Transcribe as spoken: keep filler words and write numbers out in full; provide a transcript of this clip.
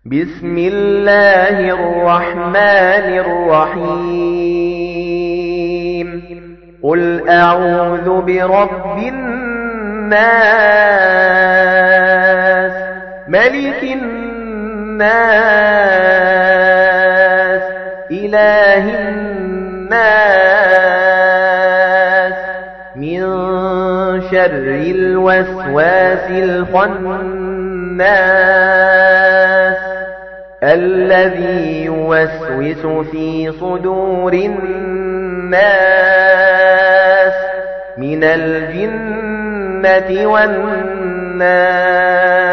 بسم الله الرحمن الرحيم قل أعوذ برب الناس ملك الناس إله الناس من شر الوسواس الخناس الذي يوسوس في صدور الناس من الجنة والناس